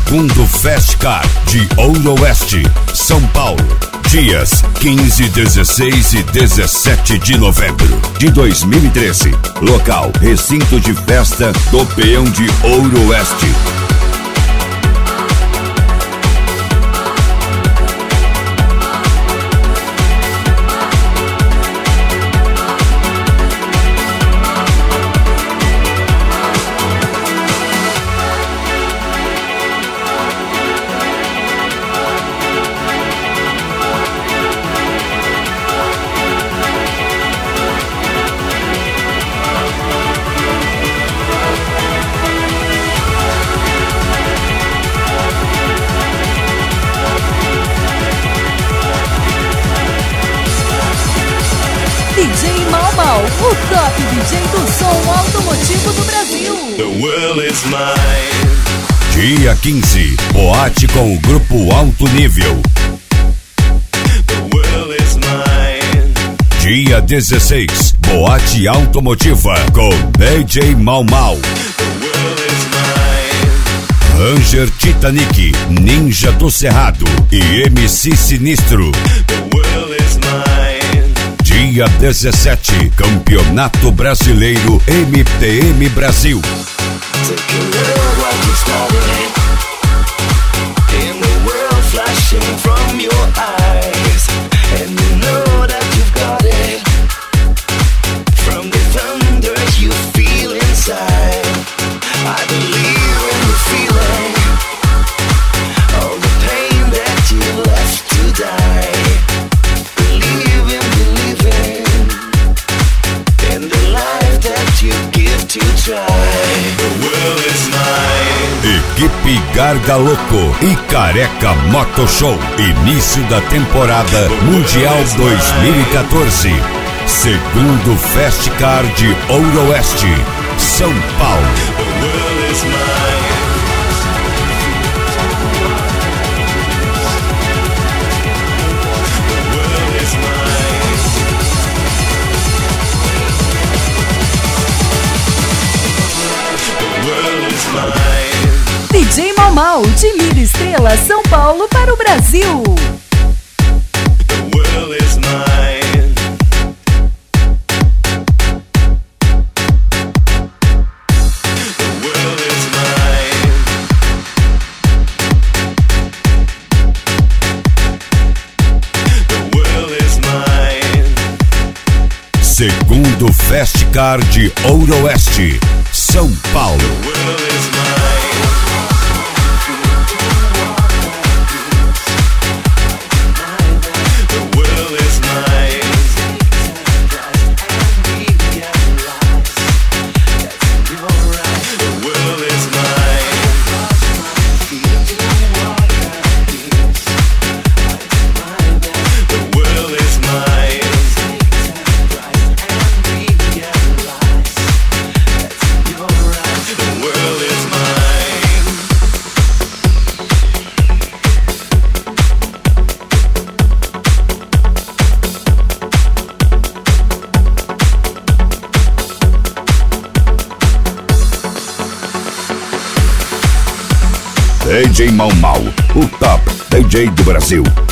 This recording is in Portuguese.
Segundo Festcar de Ouro Oeste, São Paulo. Dias 15, 16 e 17 de novembro de 2013. Local: Recinto de Festa do Peão de Ouro Oeste. DJ Mau Mau, o top DJ do som automotivo do Brasil. The world is mine. Dia 15, boate com o grupo Alto Nível. The world is mine. Dia 16, boate automotiva com DJ Mau Mau. The world is mine. Ranger Titanic, Ninja do Cerrado e MC Sinistro. The world is mine. Dia 17, Campeonato Brasileiro MTM Brasil. Take a look what you started. In the world flashing from your eyes, and you know that you've got it. From the thunder you feel inside, I believe in the feeling, all the pain that you left to die. Equipe Gargaloco e Careca Moto Show. Início da temporada Mundial 2014. Segundo Festcar de Ouro Oeste, São Paulo. DJ Mau Mau, de Mira Estrela, São Paulo para o Brasil. The world is mine. The world is mine. The world is mine. Segundo Festcar de Ouro Oeste, São Paulo. The world is mine. DJ Mau Mau, o top DJ do Brasil.